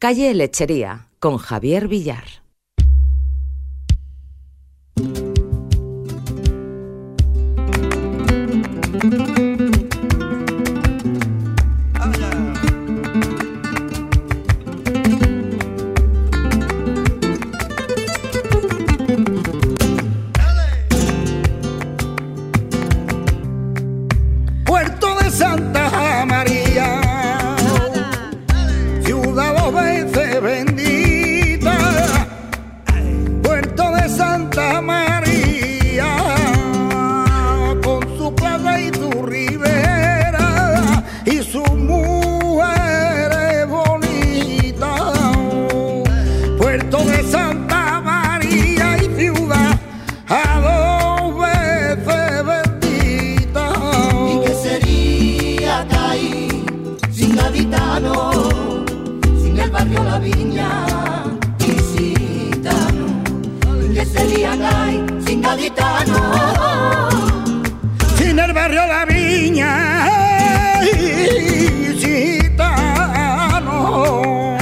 Calle Lechería, con Javier Villar. Puerto de Santa María, ciudad dos veces bendita. Puerto de Santa María, con su playa y su ribera y sus mujeres bonitas. Puerto de Santa María y ciudad a dos veces bendita. ¿Y qué sería Cádiz sin gaditano, sin el barrio La Viña y Gitano? ¿Y qué sería Cádiz sin gaditano, sin el barrio La Viña y Gitano?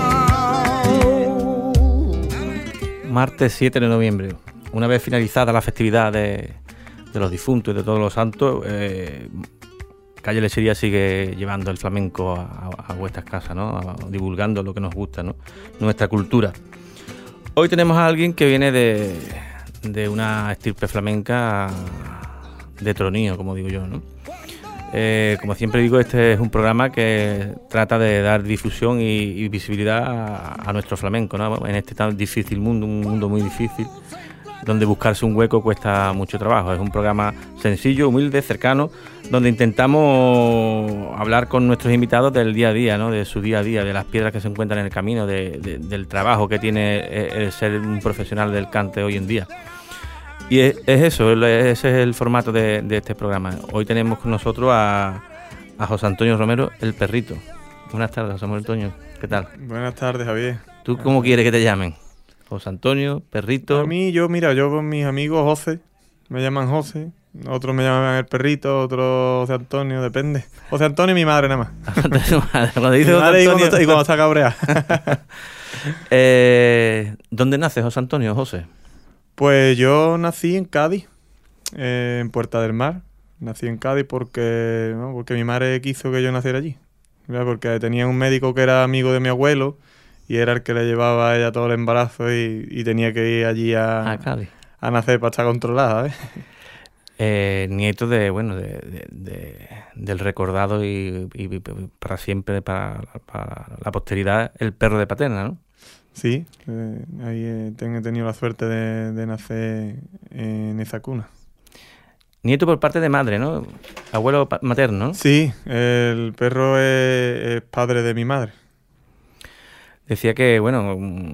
Martes 7 de noviembre, una vez finalizada la festividad de los difuntos y de todos los santos, Calle Lechería sigue llevando el flamenco a vuestras casas, ¿no? Divulgando lo que nos gusta, ¿no? Nuestra cultura. Hoy tenemos a alguien que viene de una estirpe flamenca de tronío, como digo yo, ¿no? Como siempre digo, este es un programa que trata de dar difusión y visibilidad a nuestro flamenco, ¿no? En este tan difícil mundo, un mundo muy difícil, donde buscarse un hueco cuesta mucho trabajo. Es un programa sencillo, humilde, cercano, donde intentamos hablar con nuestros invitados del día a día, ¿no? De su día a día, de las piedras que se encuentran en el camino, del trabajo que tiene el ser un profesional del cante hoy en día. Y es eso, ese es el formato de este programa. Hoy tenemos con nosotros a José Antonio Romero, el perrito. Buenas tardes, José Antonio. ¿Qué tal? Buenas tardes, Javier. ¿Tú cómo quieres que te llamen? José Antonio, perrito. A mí, yo con mis amigos José, me llaman José. Otros me llaman el perrito, otros José Antonio, depende. José Antonio y mi madre nada más. Cuando dice mi José madre Antonio... y cuando está cabreada. ¿Dónde nace José Antonio, José? Pues yo nací en Cádiz, en Puerta del Mar. Nací en Cádiz porque mi madre quiso que yo naciera allí. ¿Verdad? Porque tenía un médico que era amigo de mi abuelo y era el que le llevaba a ella todo el embarazo y tenía que ir allí a Cádiz, a nacer para estar controlada, nieto del recordado y para siempre, para la posteridad, el perro de Paterna, ¿no? Sí, ahí he tenido la suerte de nacer en esa cuna. Nieto por parte de madre, ¿no? Abuelo materno, ¿no? Sí, el perro es padre de mi madre. Decía que, bueno,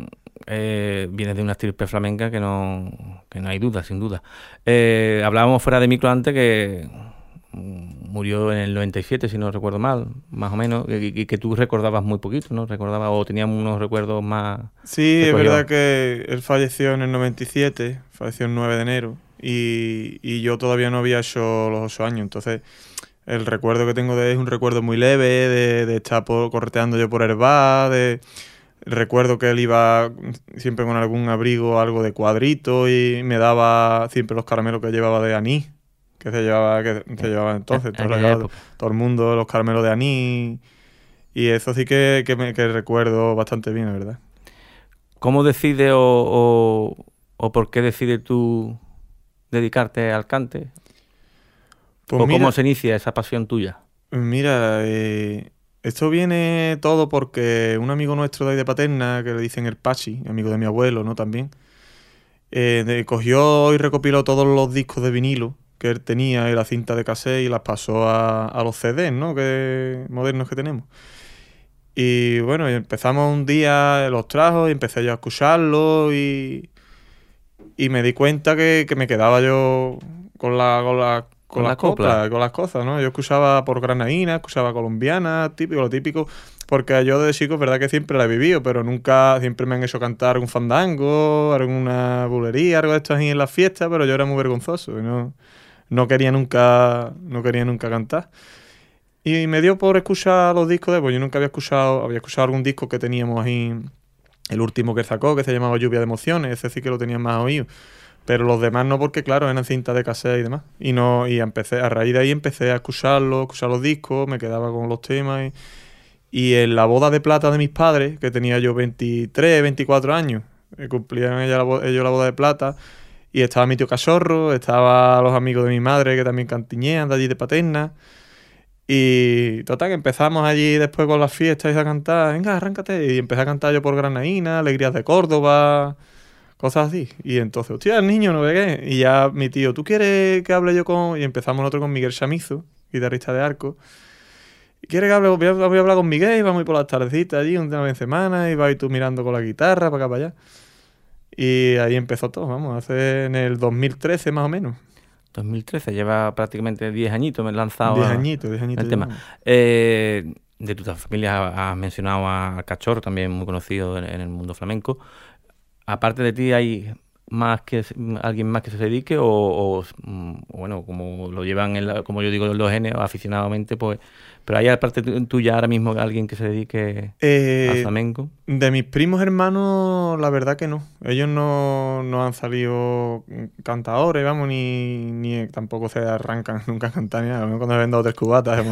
viene de una estirpe flamenca que no hay duda, sin duda. Hablábamos fuera de micro antes que murió en el 97, si no recuerdo mal, más o menos, y que tú recordabas muy poquito, ¿no? Recordabas o tenías unos recuerdos más... Sí, es verdad que él falleció en el 97, falleció el 9 de enero, y yo todavía no había hecho los 8 años, entonces el recuerdo que tengo de él es un recuerdo muy leve, de estar correteando yo por Herbá, recuerdo que él iba siempre con algún abrigo, algo de cuadrito, y me daba siempre los caramelos que llevaba de anís, que se llevaba entonces, todo el mundo, los caramelos de anís, y eso sí que recuerdo bastante bien, la verdad. ¿Cómo decides o por qué decides tú dedicarte al cante? Pues ¿O mira, cómo se inicia esa pasión tuya? Mira, esto viene todo porque un amigo nuestro de ahí de Paterna, que le dicen el Pachi, amigo de mi abuelo, ¿no? También, cogió y recopiló todos los discos de vinilo que él tenía y la cinta de cassette y las pasó a los CDs, ¿no? Modernos que tenemos. Y bueno, empezamos un día, los trajo y empecé yo a escucharlos y me di cuenta que me quedaba yo con las coplas, con las cosas, ¿no? Yo escuchaba por granaína, escuchaba colombiana, lo típico, porque yo de chico es verdad que siempre la he vivido, pero siempre me han hecho cantar un fandango, alguna bulería, algo de esto así en las fiestas, pero yo era muy vergonzoso y no quería nunca cantar. Y me dio por escuchar los discos de él, pues yo nunca había escuchado algún disco que teníamos ahí, el último que sacó, que se llamaba Lluvia de Emociones, ese sí que lo tenía más oído. Pero los demás no, porque claro, eran cintas de cassette y demás. Y a raíz de ahí empecé a escuchar los discos, me quedaba con los temas. Y en la boda de plata de mis padres, que tenía yo 23, 24 años, cumplían ellos la boda de plata, y estaba mi tío Cachorro, estaban los amigos de mi madre que también cantiñean de allí de Paterna. Y total, que empezamos allí después con las fiestas y a cantar, venga, arráncate. Y empecé a cantar yo por Granaína, Alegrías de Córdoba, cosas así. Y entonces, hostia, el niño no ve qué. Y ya mi tío, ¿tú quieres que hable yo con...? Y empezamos nosotros con Miguel Chamizo, guitarrista de Arco. ¿Quieres que hable? Voy a hablar con Miguel, vamos a ir por las tardecitas allí, una vez en semana, y vas tú mirando con la guitarra, para acá, para allá. Y ahí empezó todo, vamos, hace en el 2013 más o menos. 2013, lleva prácticamente 10 añitos lanzado 10 añitos el tema. De tu familia has mencionado a Cachorro, también muy conocido en el mundo flamenco. Aparte de ti, ¿hay alguien más que se dedique o bueno, como lo llevan, como yo digo, los genes, aficionadamente, pues... Pero hay aparte tuya ahora mismo alguien que se dedique al flamenco. De mis primos hermanos, la verdad que no. Ellos no han salido cantadores, vamos, ni tampoco se arrancan nunca a cantar ni nada. Cuando me ven 2 o 3 cubatas.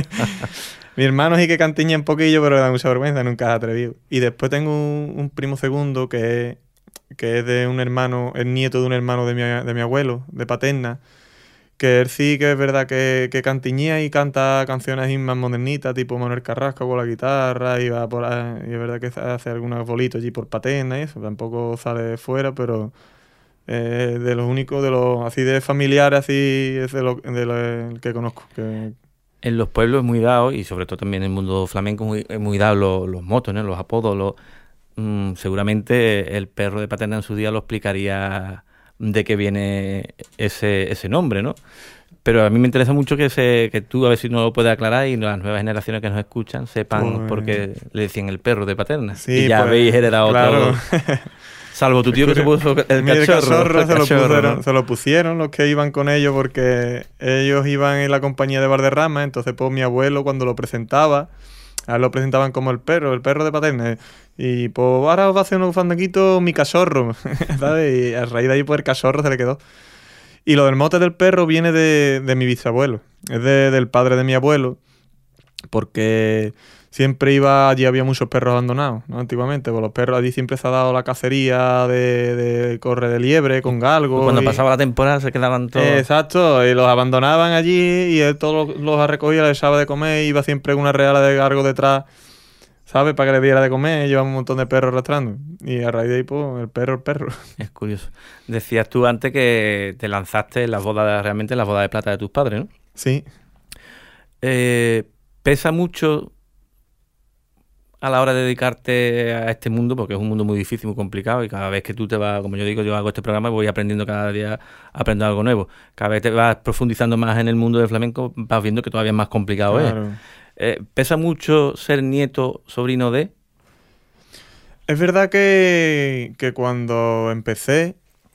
Mi hermano sí que cantiña un poquillo, pero le da mucha vergüenza, nunca se ha atrevido. Y después tengo un primo segundo que es de un hermano, es nieto de un hermano de mi abuelo, de Paterna, que él sí que es verdad que cantiñea y canta canciones más modernitas, tipo Manuel Carrasco con la guitarra, y va por ahí, y es verdad que hace algunos bolitos allí por Paterna y eso, tampoco sale fuera, pero de los únicos, de los así de familiares, así es de lo que conozco. En los pueblos es muy dado, y sobre todo también en el mundo flamenco es muy dado los motos, ¿no? Los apodos, seguramente el perro de Paterna en su día lo explicaría de qué viene ese nombre, ¿no? Pero a mí me interesa mucho que tú, a ver si nos lo puedes aclarar y las nuevas generaciones que nos escuchan sepan por qué le decían el perro de Paterna. Sí, y ya habéis heredado claro. Todo. Salvo tu tío que se puso el cachorro. Se lo pusieron los que iban con ellos, porque ellos iban en la compañía de Valderrama. Entonces, pues mi abuelo, cuando lo presentaba, a él lo presentaban como el perro de Paterna. Y pues ahora os va a hacer un fandanguito mi cachorro, ¿sabes? Y a raíz de ahí pues el cachorro se le quedó. Y lo del mote del perro viene de mi bisabuelo, es del padre de mi abuelo, porque siempre allí había muchos perros abandonados, ¿no? Antiguamente, pues los perros, allí siempre se ha dado la cacería de corre de liebre con galgos. Cuando pasaba la temporada se quedaban todos. Exacto, y los abandonaban allí y él todos los recogía, les echaba de comer, iba siempre con una reala de galgos detrás, ¿sabes? Para que le diera de comer, llevaba un montón de perros arrastrando. Y a raíz de ahí, pues, el perro. Es curioso. Decías tú antes que te lanzaste en las bodas de plata de tus padres, ¿no? Sí. ¿Pesa mucho a la hora de dedicarte a este mundo? Porque es un mundo muy difícil, muy complicado, y cada vez que tú te vas, como yo digo, yo hago este programa y voy aprendiendo cada día, aprendo algo nuevo. Cada vez te vas profundizando más en el mundo del flamenco, vas viendo que todavía es más complicado. Claro. ¿Pesa mucho ser nieto, sobrino de...? Es verdad que cuando empecé,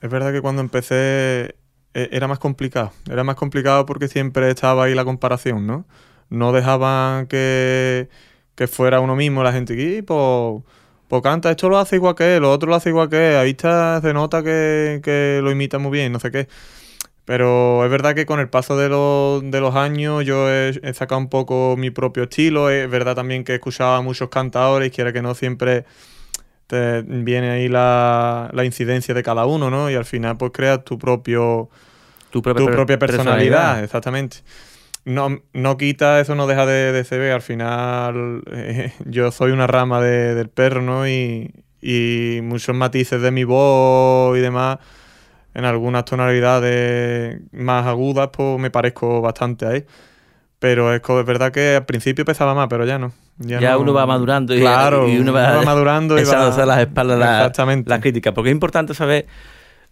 era más complicado. Era más complicado porque siempre estaba ahí la comparación, ¿no? No dejaban que fuera uno mismo la gente. Y pues canta, esto lo hace igual que él, lo otro lo hace igual que él. Ahí se nota que lo imita muy bien, no sé qué. Pero es verdad que con el paso de los años yo he sacado un poco mi propio estilo. Es verdad también que escuchaba a muchos cantadores, quiera que no, siempre te viene ahí la incidencia de cada uno, ¿no? Y al final pues creas tu propia personalidad. Exactamente. No quita, eso no deja de ser. Al final yo soy una rama del perro, ¿no? Y muchos matices de mi voz y demás, en algunas tonalidades más agudas, pues me parezco bastante a él. Pero es verdad que al principio pesaba más, pero ya no. Ya no. Uno va madurando y uno va madurando y va a las espaldas exactamente la crítica. Porque es importante saber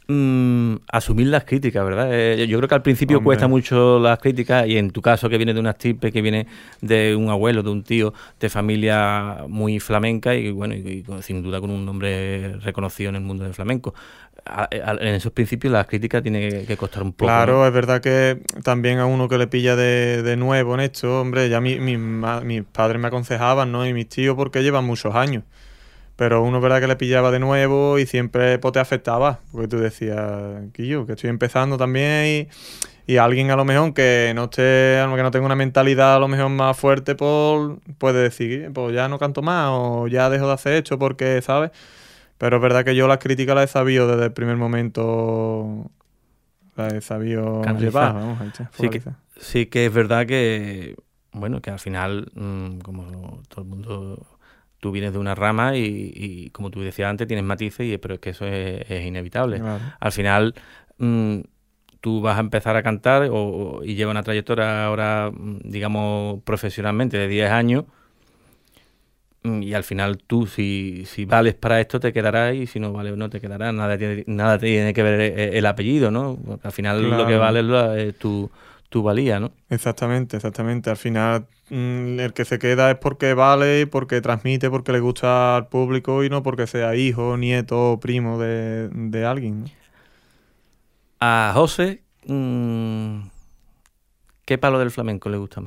Asumir las críticas, ¿verdad? Yo creo que al principio Hombre. cuesta mucho las críticas, y en tu caso, que viene de una estirpe, que viene de un abuelo, de un tío, de familia muy flamenca y bueno, sin duda con un nombre reconocido en el mundo del flamenco. En esos principios las críticas tiene que costar un poco. Claro, ¿no? es verdad que también a uno que le pilla de nuevo en esto, hombre, ya mis padres me aconsejaban, ¿no? Y mis tíos, porque llevan muchos años. Pero uno es verdad que le pillaba de nuevo y siempre pues, te afectaba, porque tú decías, Quillo, que estoy empezando también y alguien a lo mejor que no tenga una mentalidad a lo mejor más fuerte, pues, puede decir, pues ya no canto más o ya dejo de hacer esto porque, ¿sabes? Pero es verdad que yo las críticas las he sabido desde el primer momento, las he sabido Canalizar. llevar, vamos, a focalizar. Sí que es verdad que, bueno, que al final, como todo el mundo, tú vienes de una rama y como tú decías antes, tienes matices, pero es que eso es inevitable. Claro. Al final, tú vas a empezar a cantar y llevas una trayectoria ahora, digamos, profesionalmente de 10 años, y al final tú, si vales para esto, te quedarás, y si no vales, no te quedarás. Nada tiene que ver el apellido, ¿no? Porque al final Claro. lo que vale es tu valía, ¿no? Exactamente. Al final, el que se queda es porque vale, porque transmite, porque le gusta al público y no porque sea hijo, nieto o primo de alguien, ¿no? A José, ¿qué palo del flamenco le gusta más?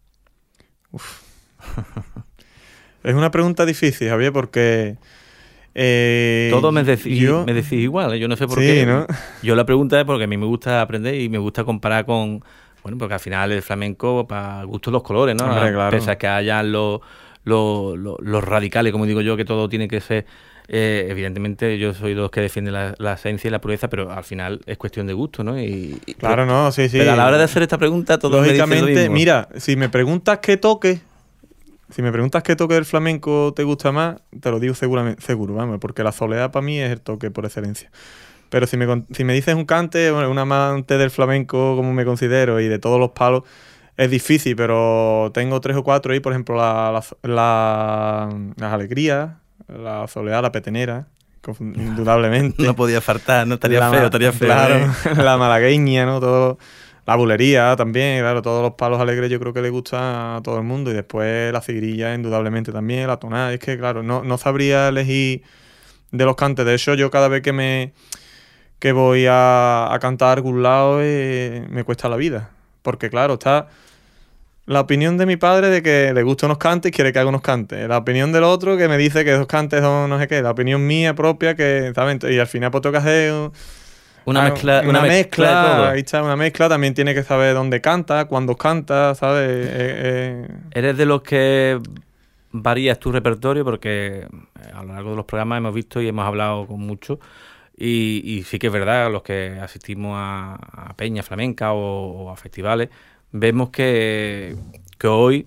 Es una pregunta difícil, Javier, porque... Todos me decís igual, yo no sé por Sí, qué. ¿no? Yo la pregunta es porque a mí me gusta aprender y me gusta comparar con... Bueno, porque al final el flamenco, para gustos los colores, ¿no? Hombre, claro. Pese a que hayan los radicales, como digo yo, que todo tiene que ser... evidentemente yo soy de los que defienden la esencia y la pureza, pero al final es cuestión de gusto, ¿no? Claro, no, sí. Pero a la hora de hacer esta pregunta, todos me dicen lo Lógicamente, mismo. mira, si me preguntas qué toque del flamenco te gusta más, te lo digo seguro, vamos, porque la soleá para mí es el toque por excelencia. Pero si me dices un cante, bueno, un amante del flamenco como me considero y de todos los palos, es difícil, pero tengo 3 o 4 ahí, por ejemplo, las alegrías, la soleá, la petenera, indudablemente. No podía faltar, no estaría feo. Claro, ¿eh? la malagueña, ¿no? Todo, la bulería también, claro, todos los palos alegres yo creo que le gustan a todo el mundo. Y después la cigrilla, indudablemente también, la tonada. Es que, claro, no sabría elegir de los cantes. De hecho, yo cada vez que voy a cantar a algún lado me cuesta la vida. Porque, claro, está la opinión de mi padre de que le gustan unos cantes y quiere que haga unos cantes. La opinión del otro que me dice que esos cantes son no sé qué. La opinión mía propia que, ¿sabes? Y al final pues tengo que hacer Una mezcla de todo. Ahí está, una mezcla. También tiene que saber dónde canta, cuándo canta, ¿sabes? ¿Eres de los que varías tu repertorio? Porque a lo largo de los programas hemos visto y hemos hablado con muchos. Y sí que es verdad, los que asistimos a peñas flamencas o a festivales, vemos que hoy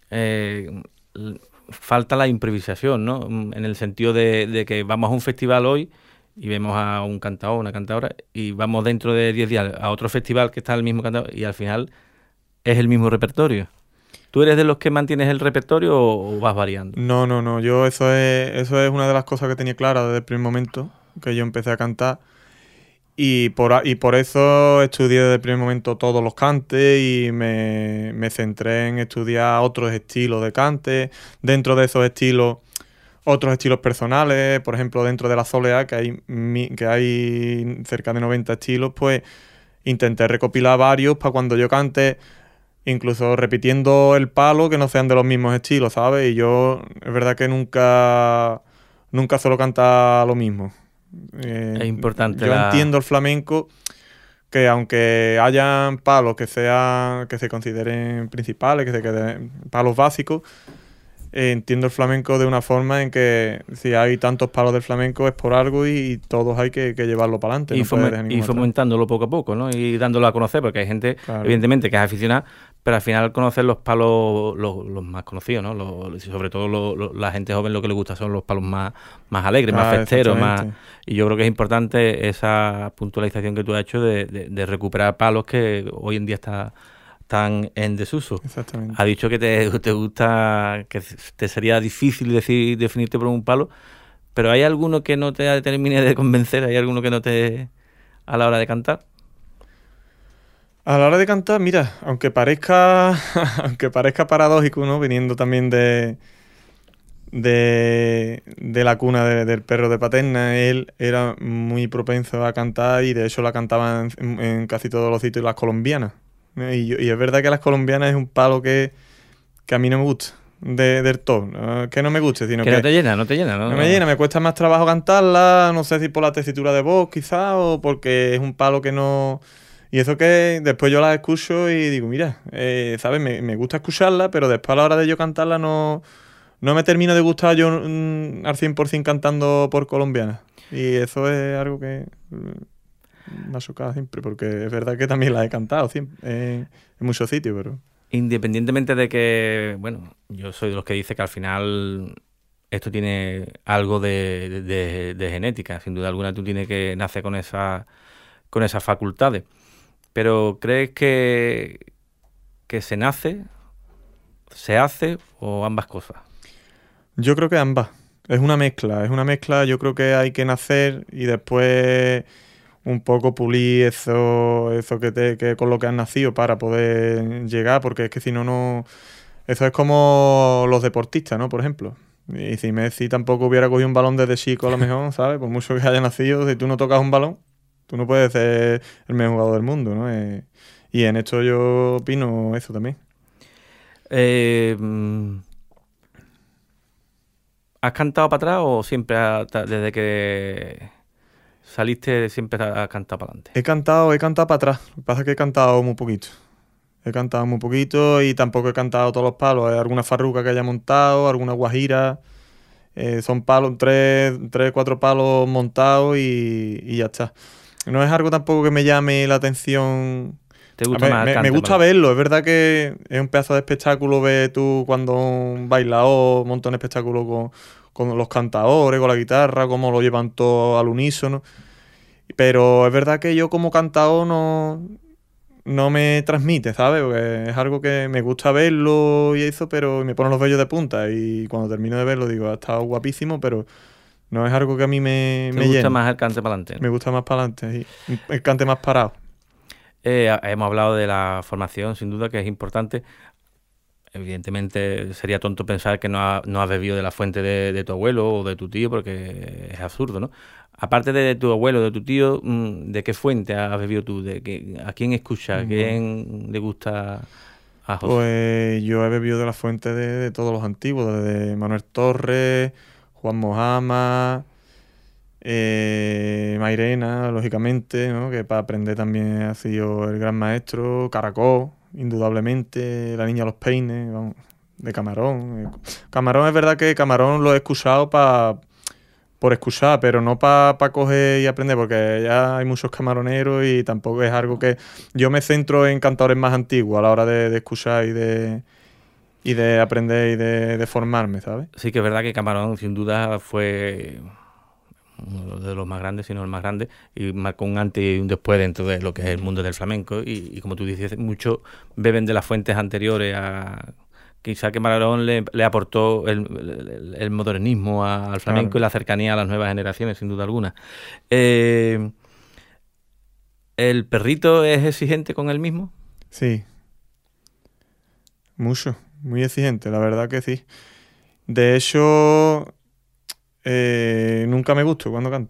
falta la improvisación, ¿no? En el sentido de que vamos a un festival hoy y vemos a un cantador, una cantadora, y vamos dentro de 10 días a otro festival que está el mismo cantador y al final es el mismo repertorio. ¿Tú eres de los que mantienes el repertorio o vas variando? No. Yo eso es una de las cosas que tenía clara desde el primer momento que yo empecé a cantar. Y por eso estudié desde el primer momento todos los cantes y me centré en estudiar otros estilos de cante. Dentro de esos estilos, otros estilos personales. Por ejemplo, dentro de la soleá, que hay cerca de 90 estilos, pues intenté recopilar varios para cuando yo cante, incluso repitiendo el palo, que no sean de los mismos estilos, ¿sabes? Y yo, es verdad que nunca suelo cantar lo mismo. Es importante. Yo entiendo el flamenco que aunque hayan palos que se consideren principales, que se queden palos básicos, entiendo el flamenco de una forma en que si hay tantos palos del flamenco es por algo y todos hay que llevarlo para adelante. Y fomentándolo poco a poco, ¿no? Y dándolo a conocer, porque hay gente, claro, evidentemente, que es aficionada, pero al final conocer los palos, los más conocidos, ¿no? Sobre todo la gente joven lo que le gusta son los palos más alegres, más festeros, y yo creo que es importante esa puntualización que tú has hecho de recuperar palos que hoy en día están en desuso. Exactamente. Ha dicho que te gusta, que te sería difícil definirte por un palo, pero ¿hay alguno que no te termine de convencer? ¿Hay alguno que no te a la hora de cantar? A la hora de cantar, mira, aunque parezca paradójico, ¿no? Viniendo también de la cuna del perro de Paterna, él era muy propenso a cantar y de hecho la cantaba en casi todos los sitios las colombianas. Y es verdad que las colombianas es un palo que a mí no me gusta del todo. No, que no me guste, sino que no te llena, no te llena, ¿no? No me llena, me cuesta más trabajo cantarla, no sé si por la tesitura de voz quizás o porque es un palo que no... Y eso que después yo la escucho y digo, mira, ¿sabes? Me gusta escucharla, pero después a la hora de yo cantarla no me termino de gustar yo al 100% cantando por colombiana. Y eso es algo que me ha chocado siempre, porque es verdad que también la he cantado siempre, en muchos sitios, pero... Independientemente de que, bueno, yo soy de los que dice que al final esto tiene algo de genética. Sin duda alguna tú tienes que nacer con esas facultades. Pero ¿crees que se nace, se hace o ambas cosas? Yo creo que ambas. Es una mezcla. Yo creo que hay que nacer y después un poco pulir eso que con lo que has nacido para poder llegar, porque es que si no... Eso es como los deportistas, ¿no? Por ejemplo. Y si Messi tampoco hubiera cogido un balón desde chico, a lo mejor, ¿sabes? Por mucho que haya nacido, si tú no tocas un balón, tú no puedes ser el mejor jugador del mundo, ¿no? Y en esto yo opino eso también. ¿Has cantado para atrás o siempre desde que saliste siempre has cantado para adelante? He cantado para atrás. Lo que pasa es que he cantado muy poquito. Y tampoco he cantado todos los palos. Hay alguna farruca que haya montado, alguna guajira. Son palos, 4 palos montados y ya está. No es algo tampoco que me llame la atención. ¿Te gusta más el cante? Me gusta verlo. Es verdad que es un pedazo de espectáculo ver tú cuando un bailador monta un espectáculo con los cantadores, con la guitarra, cómo lo llevan todo al unísono. Pero es verdad que yo como cantador no me transmite, ¿sabes? Porque es algo que me gusta verlo y eso, pero me pone los vellos de punta. Y cuando termino de verlo digo, ha estado guapísimo, pero no es algo que a mí me llena. ¿Te gusta más el cante para adelante? ¿No? Me gusta más para adelante, sí. El cante más parado. Hemos hablado de la formación, sin duda, que es importante. Evidentemente sería tonto pensar que no has bebido de la fuente de tu abuelo o de tu tío, porque es absurdo, ¿no? Aparte de tu abuelo, de tu tío, ¿de qué fuente has bebido tú? ¿A quién escuchas? ¿A quién le gusta a José? Pues yo he bebido de la fuente de todos los antiguos, de Manuel Torres, Juan Mojama, Mairena, lógicamente, ¿no? Que para aprender también ha sido el gran maestro, Caracol, indudablemente, La Niña de los Peines, vamos, de Camarón. Camarón es verdad que Camarón lo he escuchado por escuchar, pero no para coger y aprender, porque ya hay muchos camaroneros y tampoco es algo que... Yo me centro en cantadores más antiguos a la hora de escuchar y de aprender y de formarme, ¿sabes? Sí que es verdad que Camarón sin duda fue uno de los más grandes, si no el más grande, y marcó un antes y un después dentro de lo que es el mundo del flamenco, y como tú dices, muchos beben de las fuentes anteriores a... Quizá que Camarón le aportó el modernismo al flamenco, claro, y la cercanía a las nuevas generaciones, sin duda alguna. ¿El perrito es exigente con él mismo? Sí. Mucho, muy exigente, la verdad que sí. De hecho, nunca me gusto cuando canto.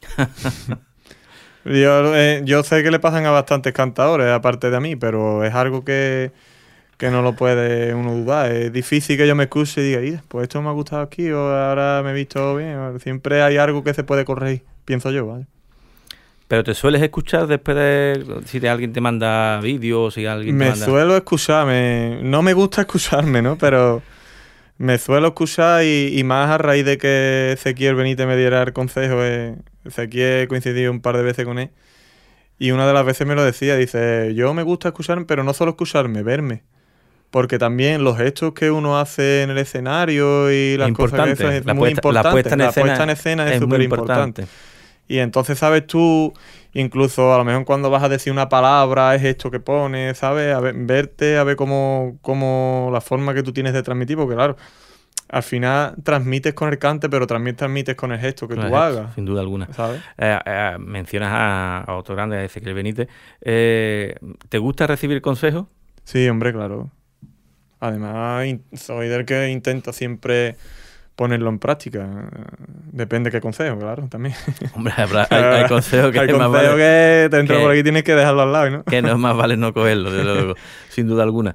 Yo sé que le pasan a bastantes cantadores, aparte de a mí, pero es algo que no lo puede uno dudar. Es difícil que yo me escuche y diga, pues esto me ha gustado aquí o ahora me he visto bien. Siempre hay algo que se puede corregir, pienso yo, ¿vale? ¿Pero te sueles escuchar después de... si alguien te manda vídeos, si alguien te manda...? Me suelo escuchar, no me gusta escucharme, ¿no? Pero me suelo escuchar y más a raíz de que Ezequiel Benítez me diera el consejo. Ezequiel he coincidido un par de veces con él y una de las veces me lo decía, dice, yo me gusta escucharme, pero no solo escucharme, verme. Porque también los gestos que uno hace en el escenario y las cosas que hace es muy importante. La puesta en escena es súper importante. Y entonces, ¿sabes? Tú, incluso a lo mejor cuando vas a decir una palabra, es esto que pones, ¿sabes? A ver, verte, a ver cómo la forma que tú tienes de transmitir, porque claro, al final transmites con el cante, pero también transmites con el gesto que tú hagas. Sin duda alguna. ¿Sabes? Mencionas a otro grande, a Ezequiel Benítez. ¿Te gusta recibir consejos? Sí, hombre, claro. Además, soy del que intento siempre ponerlo en práctica. Depende qué consejo, claro, también. Hombre, hay consejos que hay más consejos vale que te entras por aquí tienes que dejarlo al lado, ¿no? Que no es más vale no cogerlo, desde luego, sin duda alguna.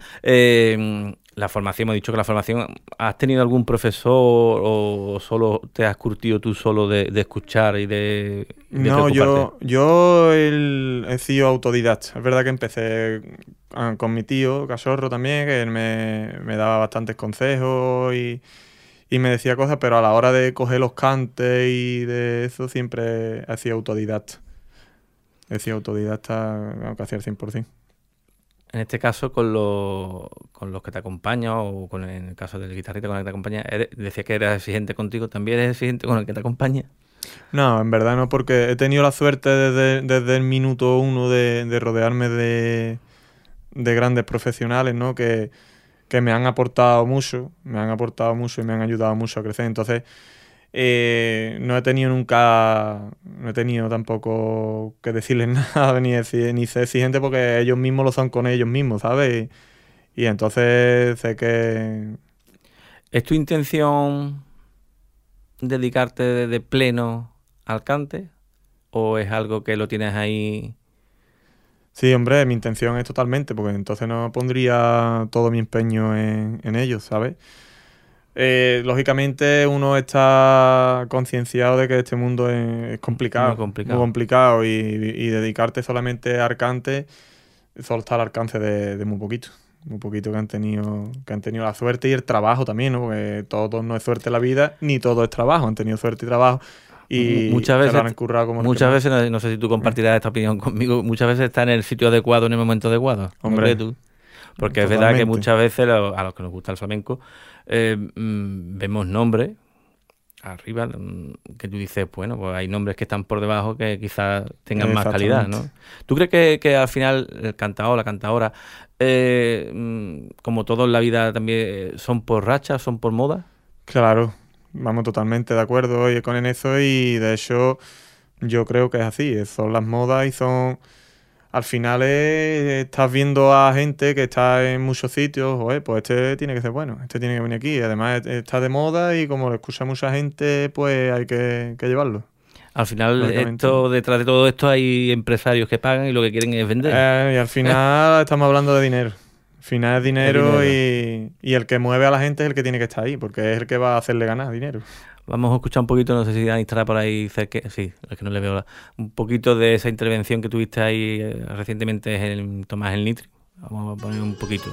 La formación, hemos dicho que la formación, ¿has tenido algún profesor o solo te has curtido tú solo de escuchar y de no, yo he sido autodidacta. Es verdad que empecé con mi tío, Cachorro también, que él me daba bastantes consejos y me decía cosas, pero a la hora de coger los cantes y de eso siempre he sido autodidacta. He sido autodidacta casi al 100%. En este caso, con los que te acompañan, o en el caso del guitarrista con el que te acompaña, decías que eras exigente contigo, ¿también eres exigente con el que te acompaña? No, en verdad no, porque he tenido la suerte desde el minuto 1 de rodearme de grandes profesionales, ¿no? Que me han aportado mucho y me han ayudado mucho a crecer. Entonces, no he tenido tampoco que decirles nada ni ser exigente, porque ellos mismos lo son con ellos mismos, ¿sabes? Y entonces sé que... ¿Es tu intención dedicarte de pleno al cante o es algo que lo tienes ahí? Sí, hombre, mi intención es totalmente, porque entonces no pondría todo mi empeño en ellos, ¿sabes? Lógicamente uno está concienciado de que este mundo es complicado, muy complicado y dedicarte solamente al cante solo está al alcance de muy poquito que han tenido la suerte y el trabajo también, ¿no? Porque todo no es suerte en la vida, ni todo es trabajo, han tenido suerte y trabajo. Y muchas veces, han currado como no sé si tú compartirás esta opinión conmigo, muchas veces está en el sitio adecuado en el momento adecuado. Hombre, ¿no? Porque es verdad que muchas veces a los que nos gusta el flamenco vemos nombres arriba que tú dices, bueno, pues hay nombres que están por debajo que quizás tengan más calidad, ¿no? ¿Tú crees que al final el cantador, la cantadora, como todo en la vida también, son por rachas, son por moda? Claro, vamos totalmente de acuerdo con eso y de hecho yo creo que es así, son las modas y son... Al final estás viendo a gente que está en muchos sitios, pues este tiene que ser bueno, este tiene que venir aquí. Además está de moda y como lo escucha mucha gente, pues hay que llevarlo. Al final, detrás de todo esto hay empresarios que pagan y lo que quieren es vender. Y al final estamos hablando de dinero. Al final es dinero. Y el que mueve a la gente es el que tiene que estar ahí, porque es el que va a hacerle ganar dinero. Vamos a escuchar un poquito, no sé si Dani estará por ahí cerca, sí, es que no le veo un poquito de esa intervención que tuviste ahí recientemente en Tomás el Nitri. Vamos a poner un poquito.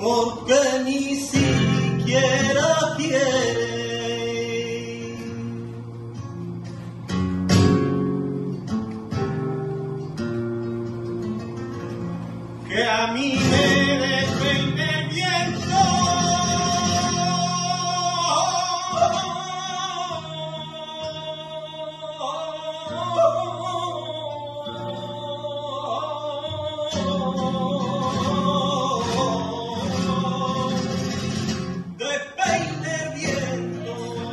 porque ni siquiera quiere. Que a mí me depende el viento. Despeine el viento.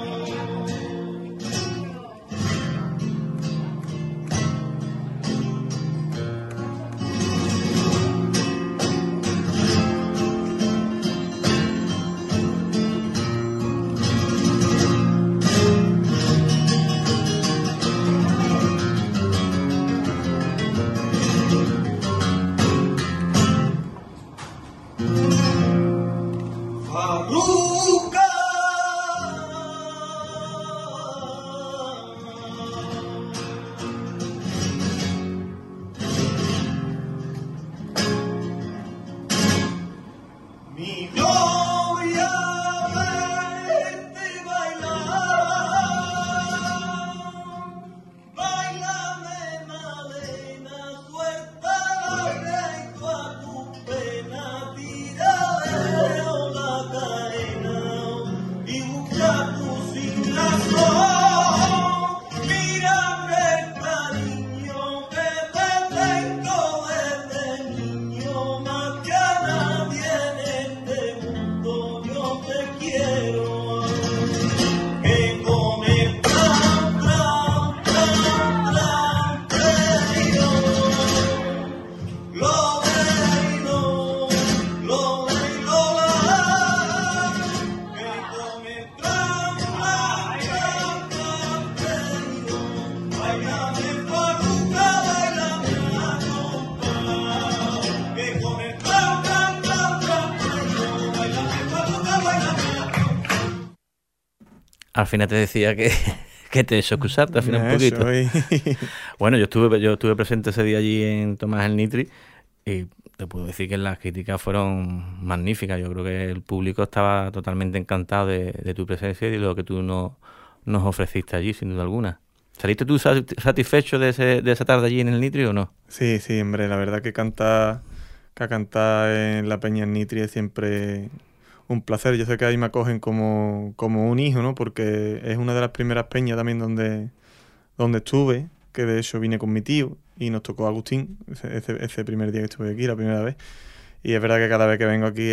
Farruca. Mi novia verte bailar, bailame Malena, suelta directo a tu pena, tiradero la cadena y busca tu sin razón. Mira que cariño que te tengo desde niño, más que a nadie en este mundo yo te quiero. Que con el tran, tran, tran, tran, querido, lo reino, la. Que con el tran, tran, tran, tran, querido, bailame Farruca, bailame la compás. Que con el tran, tran, tran, tran, querido, bailame Farruca, bailame la compás. Al final te decía que te excusaste al final un poquito. Eso, Bueno, yo estuve presente ese día allí en Tomás el Nitri y te puedo decir que las críticas fueron magníficas. Yo creo que el público estaba totalmente encantado de tu presencia y de lo que tú nos ofreciste allí, sin duda alguna. ¿Saliste tú satisfecho de esa tarde allí en el Nitri o no? Sí, sí, hombre, la verdad que cantar en la Peña en Nitri es siempre un placer. Yo sé que ahí me acogen como un hijo, ¿no? Porque es una de las primeras peñas también donde estuve, que de hecho vine con mi tío y nos tocó Agustín ese primer día que estuve aquí, la primera vez. Y es verdad que cada vez que vengo aquí,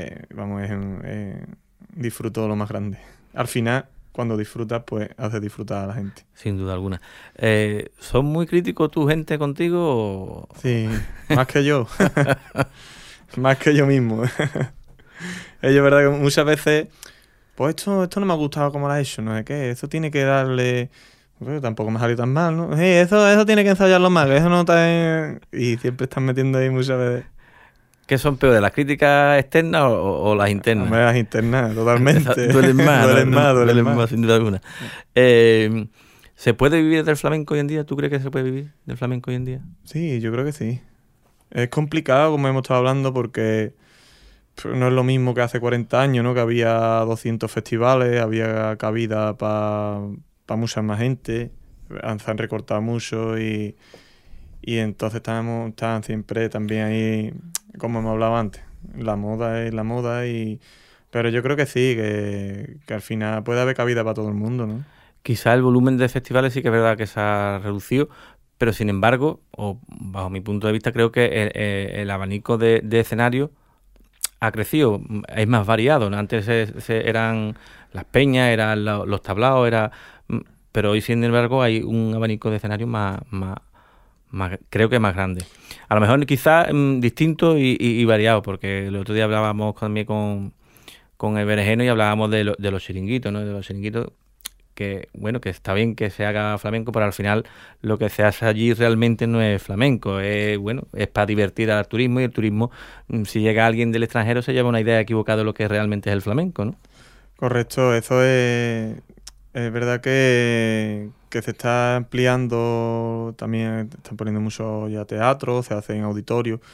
disfruto lo más grande. Al final, cuando disfrutas, pues haces disfrutar a la gente. Sin duda alguna. ¿Son muy críticos tu gente contigo? Sí, más que yo. Más que yo mismo. Es verdad que muchas veces, pues esto no me ha gustado como lo has hecho, no sé qué, esto tiene que darle... Pues, tampoco me ha salido tan mal, ¿no? Sí, eso tiene que ensayarlo más, que eso no está... Y siempre están metiendo ahí muchas veces. ¿Qué son peores, las críticas externas o las internas? Hombre, las internas, totalmente. Duelen más, duelen más. sin duda alguna. ¿Se puede vivir del flamenco hoy en día? ¿Tú crees que se puede vivir del flamenco hoy en día? Sí, yo creo que sí. Es complicado, como hemos estado hablando, porque no es lo mismo que hace 40 años, ¿no? Que había 200 festivales, había cabida para mucha más gente, se han recortado mucho y entonces estaban siempre también ahí, como hemos hablado antes, la moda es la moda, pero yo creo que sí, que al final puede haber cabida para todo el mundo, ¿no? Quizá el volumen de festivales sí que es verdad que se ha reducido, pero sin embargo, o bajo mi punto de vista, creo que el abanico de escenarios ha crecido, es más variado, ¿no? Antes eran las peñas, eran los tablaos, pero hoy sin embargo hay un abanico de escenarios más creo que más grande. A lo mejor quizás distinto y variado, porque el otro día hablábamos también con el Berenjeno y hablábamos de los chiringuitos, ¿no? De los chiringuitos que, bueno, que está bien que se haga flamenco, pero al final lo que se hace allí realmente no es flamenco, es para divertir al turismo, y el turismo, si llega alguien del extranjero, se lleva una idea equivocada de lo que realmente es el flamenco, ¿no? Correcto, eso es verdad que se está ampliando, también están poniendo mucho ya teatro, se hace en auditorio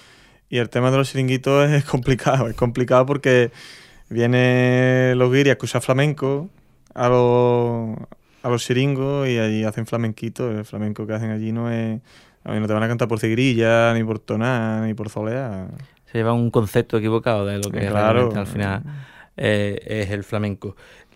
Y el tema de los chiringuitos es complicado porque vienen los guiris a escuchar flamenco a los chiringos y allí hacen flamenquitos. El flamenco que hacen allí no es... A mí no te van a cantar por cigrilla, ni por toná, ni por solea. Se lleva un concepto equivocado de lo que Claro. realmente al final es el flamenco.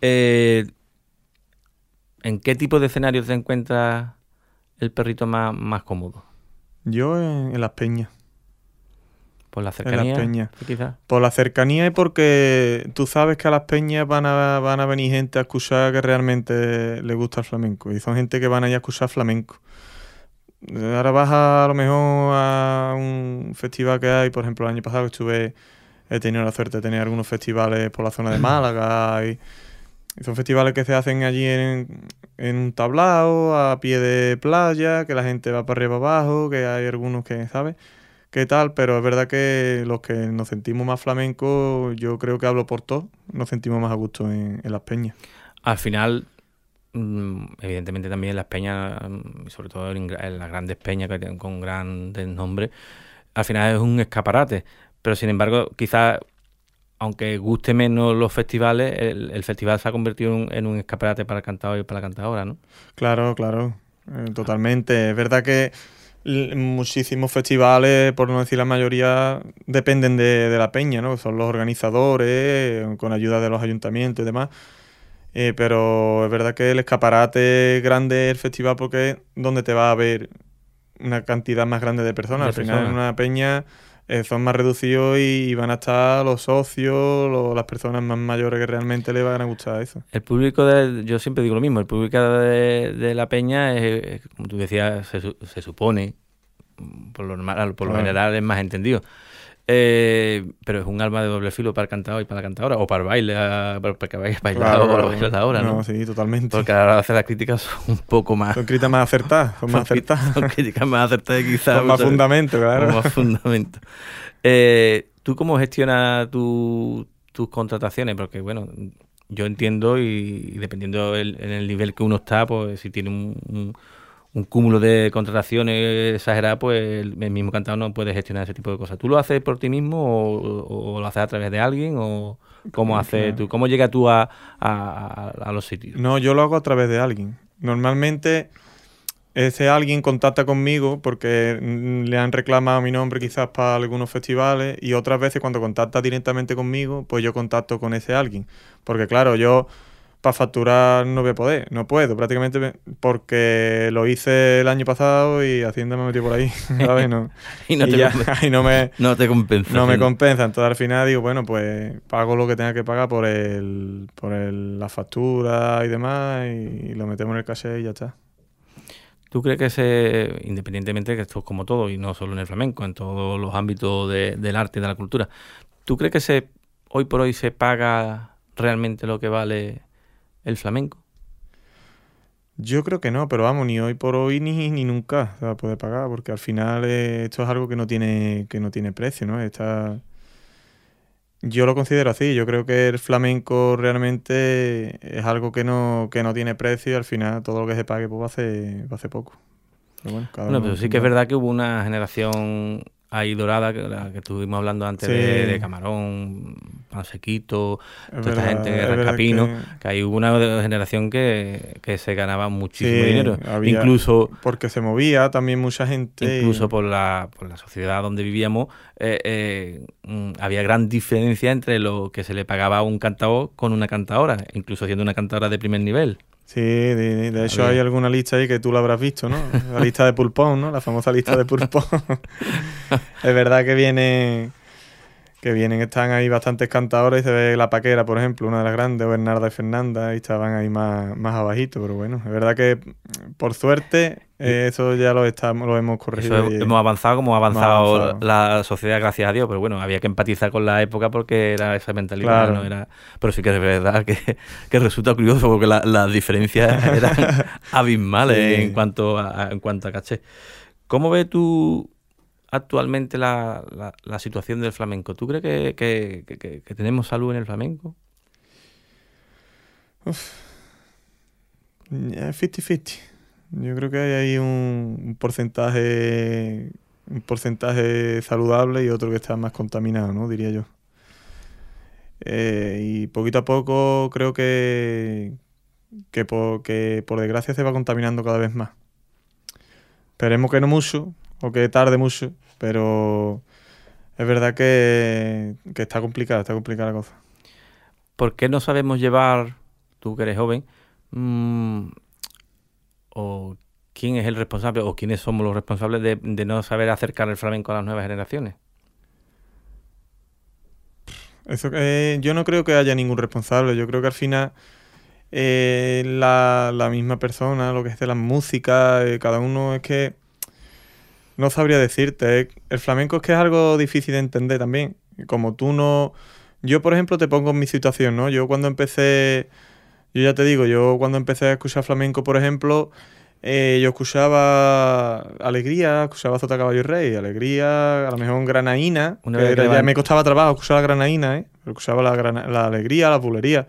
¿En qué tipo de escenario te encuentras el perrito más cómodo? Yo en las peñas. ¿Por la cercanía? peñas. Quizás. Por la cercanía y porque tú sabes que a las peñas van a venir gente a escuchar que realmente le gusta el flamenco. Y son gente que van a ir a escuchar flamenco. Ahora vas a lo mejor a un festival que hay, por ejemplo, el año pasado que he tenido la suerte de tener algunos festivales por la zona de Málaga. Y son festivales que se hacen allí en un tablao, a pie de playa, que la gente va para arriba abajo, que hay algunos que, ¿sabes? ¿Qué tal? Pero es verdad que los que nos sentimos más flamencos, yo creo que hablo por todos, nos sentimos más a gusto en las peñas. Al final, evidentemente también en las peñas, sobre todo en las grandes peñas que tienen con grandes nombres, al final es un escaparate. Pero sin embargo, quizás, aunque guste menos los festivales, el festival se ha convertido en un escaparate para el cantador y para la cantadora, ¿no? Claro, totalmente. Es verdad que muchísimos festivales, por no decir la mayoría, dependen de la peña, ¿no? Son los organizadores, con ayuda de los ayuntamientos y demás. Pero es verdad que el escaparate grande es el festival porque es donde te va a ver una cantidad más grande de personas. Al final, en una peña son más reducidos y van a estar los socios, las personas más mayores que realmente le van a gustar eso. El público yo siempre digo lo mismo, el público de la peña es, como tú decías, se supone, por lo normal, por lo general es más entendido. Pero es un arma de doble filo para el cantador y para la cantadora, o para el baile, para que vayas a bailar o para bailar ahora, ¿no? No, sí, totalmente. Porque ahora hace las críticas son un poco más... Son críticas más acertadas, Son críticas más acertadas quizás. Con más fundamento, claro. Con más fundamento. ¿Tú cómo gestionas tus contrataciones? Porque, bueno, yo entiendo y dependiendo en el nivel que uno está, pues si tiene un cúmulo de contrataciones exagerada, pues el mismo cantador no puede gestionar ese tipo de cosas. ¿Tú lo haces por ti mismo o lo haces a través de alguien? ¿O cómo haces tú? ¿Cómo llegas tú a los sitios? No, yo lo hago a través de alguien. Normalmente ese alguien contacta conmigo porque le han reclamado mi nombre quizás para algunos festivales, y otras veces cuando contacta directamente conmigo, pues yo contacto con ese alguien. Porque claro, yo para facturar no voy a poder, no puedo prácticamente, porque lo hice el año pasado y Hacienda me metió por ahí, ¿sabes? No, no te compensa. No me compensa, entonces al final digo, bueno, pues pago lo que tenga que pagar por la factura y demás, y lo metemos en el caché y ya está. ¿Tú crees que independientemente que esto es como todo, y no solo en el flamenco, en todos los ámbitos del arte y de la cultura, ¿tú crees que hoy por hoy se paga realmente lo que vale el flamenco? Yo creo que no, pero vamos, ni hoy por hoy ni nunca se va a poder pagar, porque al final esto es algo que no tiene precio, ¿no? Yo lo considero así. Yo creo que el flamenco realmente es algo que no tiene precio, y al final todo lo que se pague pues va a ser poco. Pero bueno, pero sí que es verdad que hubo una generación ahí dorada, la que estuvimos hablando antes, sí, de Camarón, Pansequito, toda esta gente de Rascapino, que ahí hubo una generación que se ganaba muchísimo dinero. Incluso porque se movía también mucha gente. Incluso por la sociedad donde vivíamos, había gran diferencia entre lo que se le pagaba a un cantador con una cantadora, incluso siendo una cantadora de primer nivel. Sí, de hecho hay alguna lista ahí que tú la habrás visto, ¿no? La lista de Pulpón, ¿no? La famosa lista de Pulpón. Es verdad que están ahí bastantes cantadores, y se ve La Paquera, por ejemplo, una de las grandes, Bernarda y Fernanda, y estaban ahí más abajito, pero bueno, es verdad que por suerte eso ya lo hemos corregido. Hemos avanzado como ha avanzado la sociedad, gracias a Dios, pero bueno, había que empatizar con la época porque era esa mentalidad, claro. No era, pero sí que es verdad que resulta curioso porque las diferencias eran abismales, sí, en cuanto a caché. ¿Cómo ves tú actualmente la situación del flamenco? ¿Tú crees que tenemos salud en el flamenco? 50-50. Yo creo que hay ahí un porcentaje un porcentaje saludable y otro que está más contaminado, ¿no? Diría yo. Y poquito a poco creo que por desgracia se va contaminando cada vez más. Esperemos que no mucho, o que tarde mucho, pero es verdad que está complicada la cosa. ¿Por qué no sabemos llevar, tú que eres joven, o quién es el responsable, o quiénes somos los responsables de no saber acercar el flamenco a las nuevas generaciones? Yo no creo que haya ningún responsable. Yo creo que al final la misma persona, lo que es de la música, cada uno es que no sabría decirte. El flamenco es que es algo difícil de entender también. Como tú no... Yo, por ejemplo, te pongo en mi situación, ¿no? Yo ya te digo, yo cuando empecé a escuchar flamenco, por ejemplo, yo escuchaba Alegría, escuchaba Zota Caballo y Rey, Alegría, a lo mejor Granaína, ya me costaba trabajo escuchar la Granaína, pero escuchaba la Alegría, la Bulería.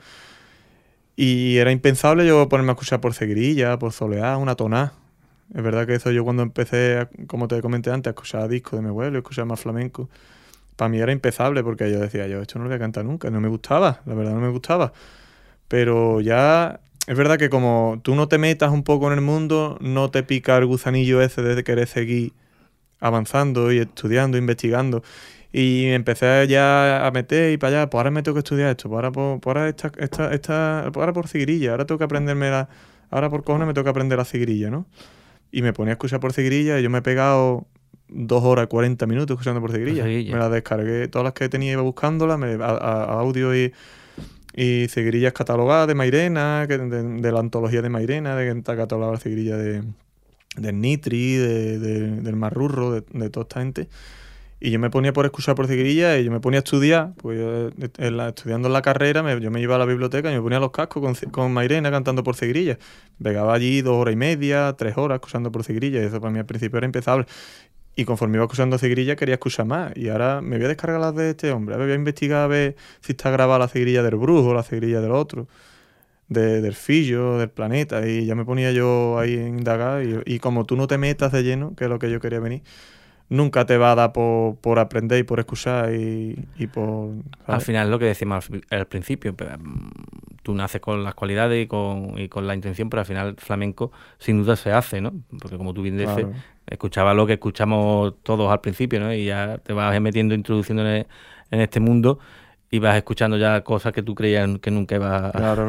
Y era impensable yo ponerme a escuchar por Seguirilla, por Soleá, una toná. Es verdad que eso yo cuando empecé, como te comenté antes, a escuchar discos de mi abuelo, a escuchar más flamenco, para mí era impensable porque yo decía, yo esto no lo voy a cantar nunca, no me gustaba, la verdad no me gustaba. Pero ya es verdad que como tú no te metas un poco en el mundo, no te pica el gusanillo ese de querer seguir avanzando y estudiando, investigando. Y empecé ya a meter y para allá, pues ahora me tengo que estudiar esto, pues ahora por Seguirilla, ahora tengo que aprenderme ahora por cojones me tengo que aprender la Seguirilla, ¿no? Y me ponía a escuchar por Seguirilla y yo me he pegado 2 horas y 40 minutos escuchando por Seguirilla. Me las descargué, todas las que tenía iba buscándolas, a audio y seguirillas catalogadas de Mairena, de la antología de Mairena, de que está catalogada la seguirilla del Nitri, del Marrurro, de toda esta gente. Y yo me ponía por escuchar por seguirilla y yo me ponía a estudiar, pues yo, estudiando en la carrera, yo me iba a la biblioteca y me ponía los cascos con Mairena cantando por seguirilla. Pegaba allí 2 horas y media, 3 horas escuchando por seguirilla y eso para mí al principio era impensable. Y conforme iba escuchando seguirilla quería escuchar más. Y ahora me voy a descargar las de este hombre. A ver, voy a investigar a ver si está grabada la seguirilla del Brujo, la seguirilla del otro, del Fillo, del Planeta. Y ya me ponía yo ahí a indagar. Y como tú no te metas de lleno, que es lo que yo quería venir, nunca te va a dar por aprender y por escuchar y por... ¿sabes? Al final es lo que decíamos al principio. Tú naces con las cualidades y con la intención, pero al final el flamenco sin duda se hace, ¿no? Porque como tú bien dices, claro, escuchaba lo que escuchamos todos al principio, ¿no? Y ya te vas metiendo, introduciendo en este mundo y vas escuchando ya cosas que tú creías que nunca ibas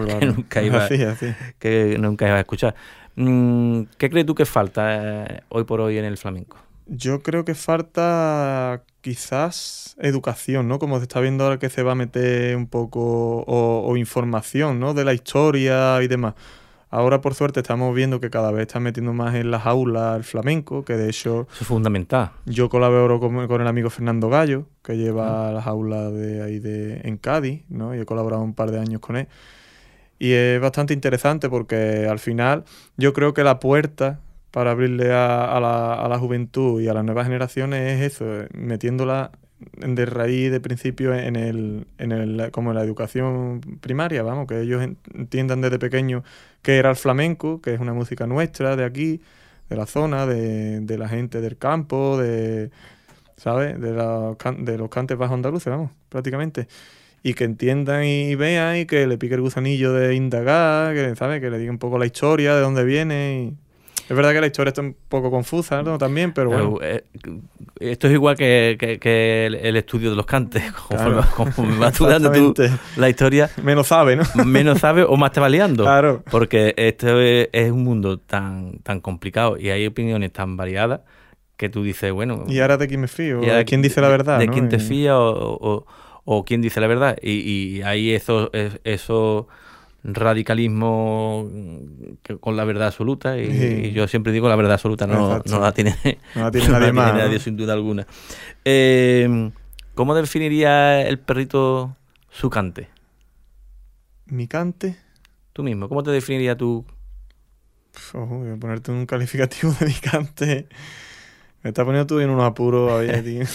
que nunca ibas a escuchar. ¿Qué crees tú que falta hoy por hoy en el flamenco? Yo creo que falta quizás educación, ¿no? Como se está viendo ahora que se va a meter un poco o información, ¿no? De la historia y demás. Ahora, por suerte, estamos viendo que cada vez están metiendo más en las aulas el flamenco, que de hecho... Eso es fundamental. Yo colaboro con el amigo Fernando Gallo, que lleva las aulas de ahí en Cádiz, ¿no? Y he colaborado un par de años con él. Y es bastante interesante porque al final yo creo que la puerta para abrirle a la juventud y a las nuevas generaciones es eso, metiéndola de raíz, de principio, como en la educación primaria, vamos, que ellos entiendan desde pequeños qué era el flamenco, que es una música nuestra, de aquí, de la zona, de la gente del campo, ¿sabes? De los cantes bajos andaluces, vamos, prácticamente. Y que entiendan y vean y que le pique el gusanillo de indagar, que, ¿sabes? Que le diga un poco la historia, de dónde viene y... Es verdad que la historia está un poco confusa, ¿no? También, pero bueno. Esto es igual que el estudio de los cantes. Conforme vas estudiando tú la historia... Menos sabe, ¿no? Menos sabe o más te va liando. Claro. Porque esto es un mundo tan complicado y hay opiniones tan variadas que tú dices, bueno... ¿Y ahora de quién me fío? ¿De quién dice la verdad? ¿De ¿no? quién te fías o quién dice la verdad? Y hay eso radicalismo con la verdad absoluta y yo siempre digo la verdad absoluta no la tiene nadie más, nadie, sin duda alguna. ¿Cómo definiría el perrito su cante? ¿Mi cante? Tú mismo, ¿cómo te definirías tú? Voy a ponerte un calificativo de mi cante. Me estás poniendo tú en unos apuros ahí, tío.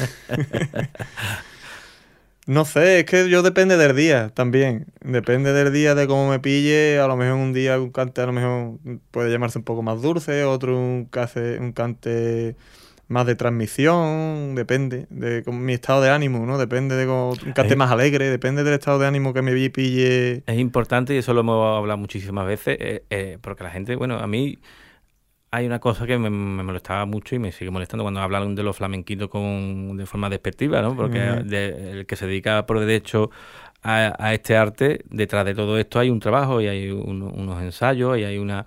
No sé, es que yo depende del día también. Depende del día, de cómo me pille. A lo mejor un día un cante a lo mejor puede llamarse un poco más dulce, otro un cante más de transmisión, depende de mi estado de ánimo, ¿no? Depende de cómo cante más alegre, depende del estado de ánimo que me pille. Es importante, y eso lo hemos hablado muchísimas veces, porque la gente, bueno, a mí hay una cosa que me molestaba mucho y me sigue molestando cuando hablan de los flamenquitos de forma despectiva, ¿no? Porque el que se dedica por derecho a este arte, detrás de todo esto hay un trabajo y hay unos ensayos y hay una...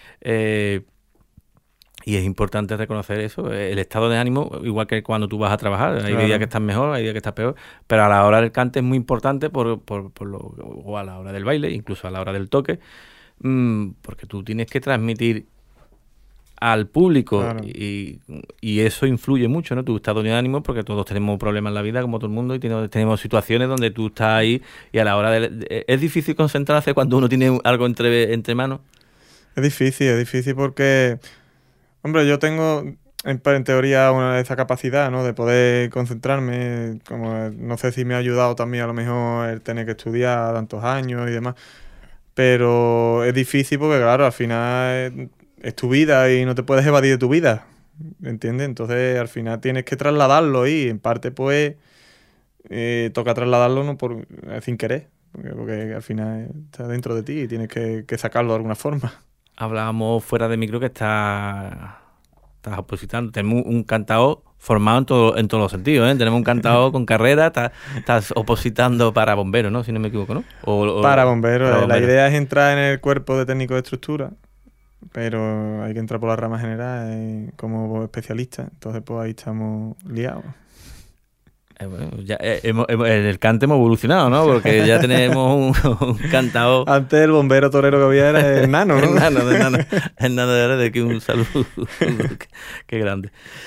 y es importante reconocer eso, el estado de ánimo, igual que cuando tú vas a trabajar. Hay días que estás mejor, hay días que estás peor, pero a la hora del cante es muy importante o a la hora del baile, incluso a la hora del toque, porque tú tienes que transmitir al público, Claro. y eso influye mucho, ¿no? Tu estado de ánimo, porque todos tenemos problemas en la vida, como todo el mundo, y tenemos situaciones donde tú estás ahí y a la hora es difícil concentrarse cuando uno tiene algo entre manos. Es difícil porque, hombre, yo tengo en teoría esa capacidad, ¿no? De poder concentrarme, como no sé si me ha ayudado también a lo mejor el tener que estudiar tantos años y demás, pero es difícil porque, claro, al final es tu vida y no te puedes evadir de tu vida, ¿entiendes? Entonces al final tienes que trasladarlo y en parte pues toca trasladarlo no sin querer, porque al final está dentro de ti y tienes que sacarlo de alguna forma. Hablábamos fuera de micro que estás opositando. Tenemos un cantador formado en todos los sentidos, ¿eh? Tenemos un cantador con carrera, estás opositando para bomberos, ¿no? Si no me equivoco, ¿no? Para bomberos. para La bomberos. idea es entrar en el cuerpo de técnico de estructura, pero hay que entrar por la rama general como especialista. Entonces pues ahí estamos liados. Bueno, ya en el cante hemos evolucionado, ¿no? Porque ya tenemos un cantador. Antes el bombero torero que había era el nano, ¿no? El nano de Heredes, que un saludo. Qué grande.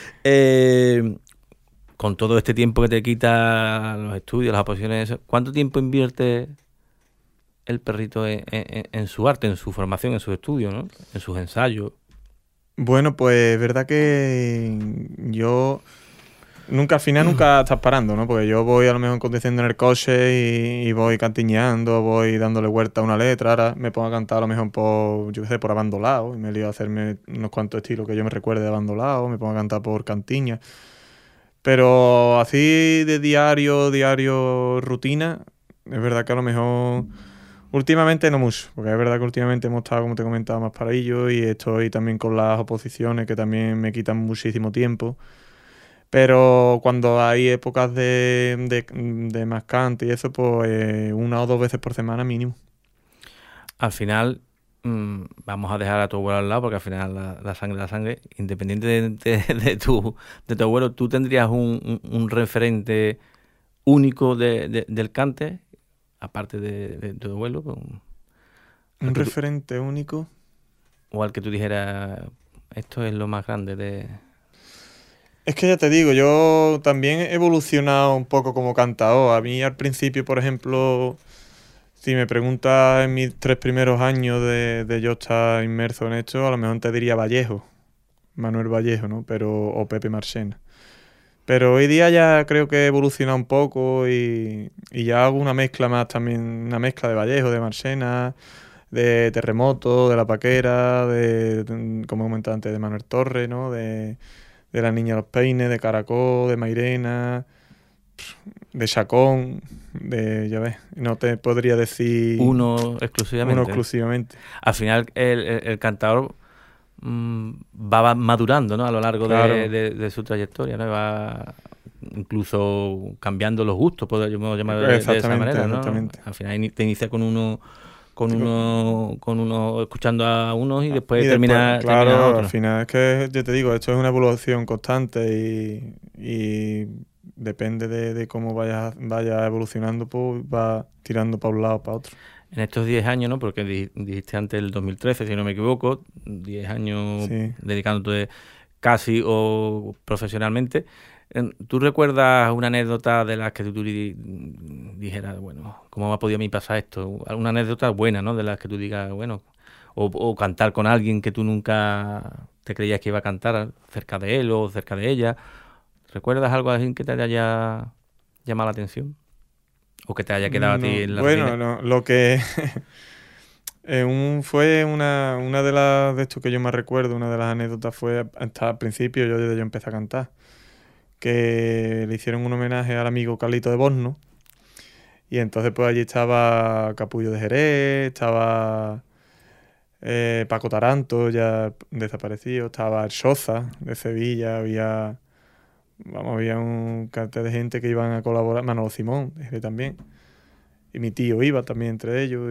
Con todo este tiempo que te quita los estudios, las oposiciones, eso, ¿cuánto tiempo invierte el perrito en su arte, en su formación, en sus estudios, ¿no? En sus ensayos? Bueno, pues es verdad que yo al final nunca estás parando, ¿no? Porque yo voy a lo mejor conduciendo en el coche y voy cantiñando, voy dándole vuelta a una letra. Ahora me pongo a cantar a lo mejor por abandolado y me lío a hacerme unos cuantos estilos que yo me recuerde de abandolado, me pongo a cantar por cantiña. Pero así de diario rutina, es verdad que a lo mejor últimamente no mucho, porque es verdad que últimamente hemos estado, como te comentaba, más paradillos y estoy también con las oposiciones que también me quitan muchísimo tiempo. Pero cuando hay épocas de más cante y eso, pues 1 o 2 veces por semana mínimo. Al final, vamos a dejar a tu abuelo al lado, porque al final la sangre, independiente de tu abuelo, tú tendrías un referente único del cante, aparte de tu abuelo. Un referente único. O al que tú dijeras, esto es lo más grande de... Es que ya te digo, yo también he evolucionado un poco como cantador. A mí al principio, por ejemplo, si me preguntas en mis 3 primeros años de yo estar inmerso en esto, a lo mejor te diría Vallejo, Manuel Vallejo, ¿no? O Pepe Marchena. Pero hoy día ya creo que he evolucionado un poco y ya hago una mezcla más también, una mezcla de Vallejo, de Marchena, de Terremoto, de La Paquera, como he comentado antes, de Manuel Torres, ¿no? De La Niña de los Peines, de Caracol, de Mairena, de Chacón, ya ves, no te podría decir Uno exclusivamente. Al final el cantador va madurando, ¿no? A lo largo Claro. de su trayectoria, ¿no? Va incluso cambiando los gustos, podemos llamar de esa manera, ¿no? Exactamente. Al final te inicia con uno escuchando a unos y después termina claro, a otro. al final es que, yo te digo, esto es una evolución constante y depende de cómo vaya evolucionando, pues va tirando para un lado o para otro. En estos 10 años, ¿no? Porque dijiste antes el 2013, si no me equivoco, 10 años Sí. dedicándote casi o profesionalmente. ¿Tú recuerdas una anécdota de las que tú dijeras, bueno, ¿cómo me ha podido a mí pasar esto? Una anécdota buena, ¿no? De las que tú digas, bueno, o cantar con alguien que tú nunca te creías que iba a cantar cerca de él o cerca de ella. ¿Recuerdas algo así que te haya llamado la atención? ¿O que te haya quedado a ti en la Bueno, retina? no, lo que... Fue una de las de esto que yo más recuerdo, una de las anécdotas fue hasta al principio, yo empecé a cantar, que le hicieron un homenaje al amigo Carlito de Borno, y entonces pues allí estaba Capullo de Jerez, estaba Paco Taranto, ya desaparecido, estaba el Sosa de Sevilla, había un cartel de gente que iban a colaborar, Manolo Simón, de Jerez también, y mi tío iba también entre ellos,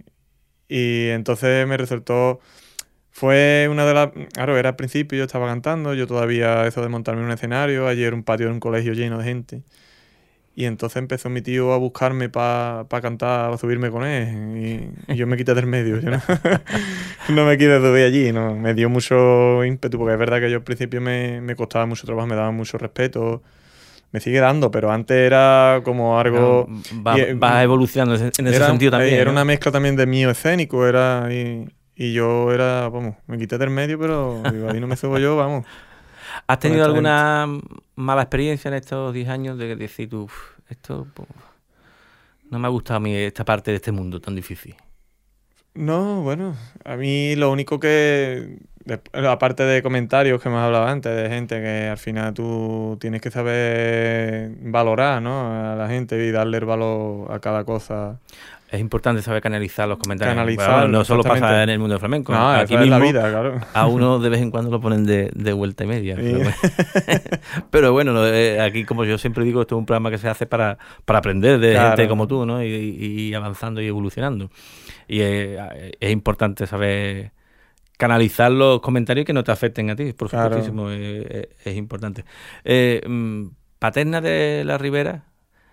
y entonces me resultó, fue una de las, claro, era al principio, yo estaba cantando, yo todavía eso de montarme en un escenario, ayer un patio de un colegio lleno de gente, y entonces empezó mi tío a buscarme para cantar, a subirme con él, y yo me quité del medio, yo no me quité subir allí, no, me dio mucho ímpetu, porque es verdad que yo al principio me costaba mucho trabajo, me daba mucho respeto, me sigue dando, pero antes era como algo... Va evolucionando en ese sentido también. Era ¿no? una mezcla también de mío escénico, y yo era, vamos, me quité del medio, pero digo, ahí no me subo yo, vamos. ¿Has tenido alguna mala experiencia en estos 10 años de decir tú, esto pues, no me ha gustado a mí esta parte de este mundo tan difícil? No, bueno, a mí lo único que, aparte de comentarios que hemos hablado antes, de gente que al final tú tienes que saber valorar, ¿no?, a la gente y darle el valor a cada cosa. Es importante saber canalizar los comentarios. Canalizar, bueno, no solo pasa en el mundo del flamenco. No, aquí eso es mismo, la vida, claro. A uno de vez en cuando lo ponen de vuelta y media. Sí. Pero bueno, aquí, como yo siempre digo, esto es un programa que se hace para aprender de gente como tú, ¿no? Y avanzando y evolucionando. Y es importante saber canalizar los comentarios que no te afecten a ti, por supuestísimo. Es importante. Paterna de la Ribera,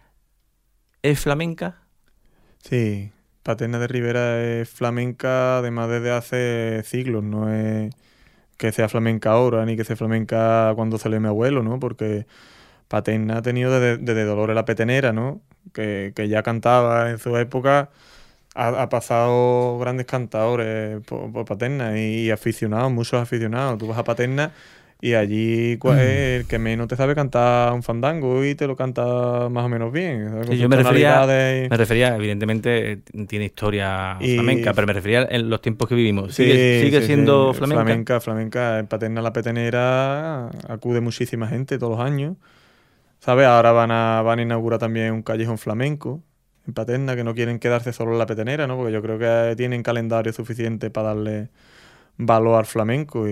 ¿es flamenca? Sí, Paterna de Ribera es flamenca además desde hace siglos, no es que sea flamenca ahora ni que sea flamenca cuando salió mi abuelo, ¿no? Porque Paterna ha tenido desde Dolores la Petenera, ¿no? Que ya cantaba en su época, ha pasado grandes cantadores por Paterna y aficionados, muchos aficionados. Tú vas a Paterna y allí el que menos te sabe cantar un fandango y te lo canta más o menos bien. Sí, yo me refería, evidentemente tiene historia flamenca, pero me refería en los tiempos que vivimos. ¿Sigue siendo flamenca? Flamenca. En Paterna la Petenera acude muchísima gente todos los años. ¿Sabes? Ahora van a inaugurar también un callejón flamenco en Paterna, que no quieren quedarse solo en la Petenera, ¿no? Porque yo creo que tienen calendario suficiente para darle valor al flamenco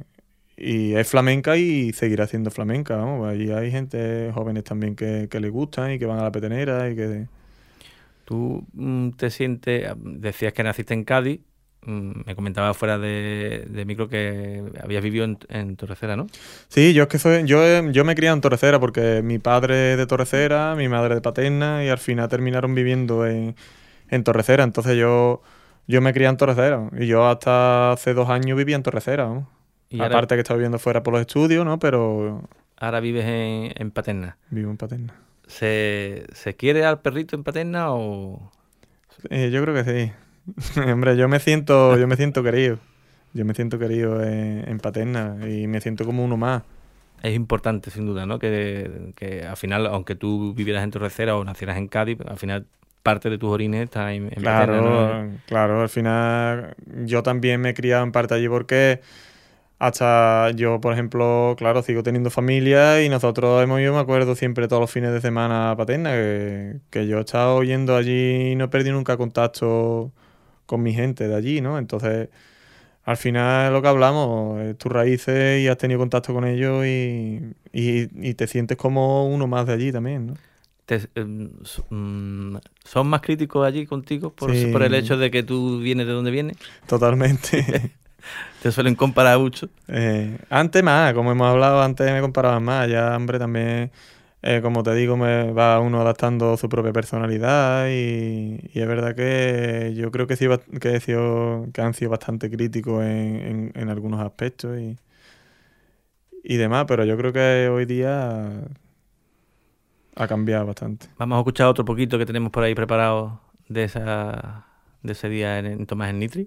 y es flamenca y seguirá siendo flamenca, ¿no? Allí hay gente, jóvenes también, que le gustan y que van a la Petenera y que... ¿Tú te sientes... Decías que naciste en Cádiz, me comentabas fuera de micro que habías vivido en Torrecera, ¿no? Sí, yo me he criado en Torrecera porque mi padre es de Torrecera, mi madre de Paterna y al final terminaron viviendo en Torrecera. Entonces yo me crié en Torrecera y yo hasta hace 2 años vivía en Torrecera, ¿no? Aparte que estaba viviendo fuera por los estudios, ¿no? Pero... Ahora vives en Paterna. Vivo en Paterna. ¿Se quiere al perrito en Paterna o...? Yo creo que sí. Hombre, yo me siento querido. Yo me siento querido en Paterna y me siento como uno más. Es importante, sin duda, ¿no? Que al final, aunque tú vivieras en Torrecera o nacieras en Cádiz, al final parte de tus orígenes está en Paterna, ¿no? Claro, al final yo también me he criado en parte allí porque... Hasta yo, por ejemplo, claro, sigo teniendo familia y nosotros hemos ido, me acuerdo, siempre todos los fines de semana a Paterna, que yo he estado yendo allí y no he perdido nunca contacto con mi gente de allí, ¿no? Entonces, al final lo que hablamos es tus raíces y has tenido contacto con ellos y te sientes como uno más de allí también, ¿no? ¿Son más críticos allí contigo por el hecho de que tú vienes de donde vienes? Totalmente. ¿Te suelen comparar mucho? Antes más, como hemos hablado, antes me comparaban más. Ya, hombre, también, como te digo, me va uno adaptando su propia personalidad y es verdad que yo creo que sí, que han sido bastante críticos en algunos aspectos y demás, pero yo creo que hoy día ha cambiado bastante. Vamos a escuchar otro poquito que tenemos por ahí preparado de ese día en Tomás en Nitri.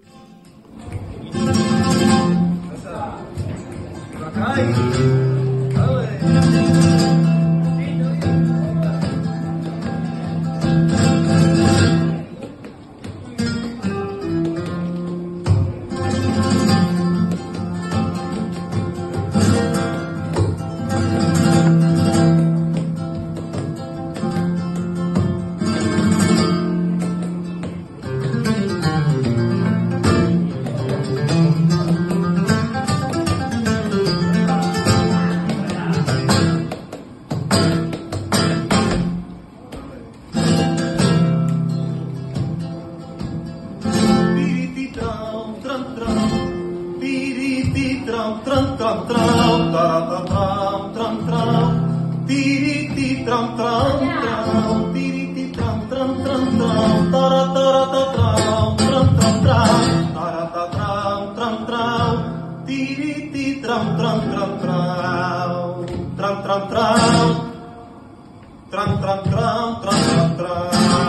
tram tram tram, tiriti tram tram tram tram, taratatram tram tram tram, taratatram tram tram, tiriti tram tram tram tram, tram tram tram, tram tram tram tram tram tram.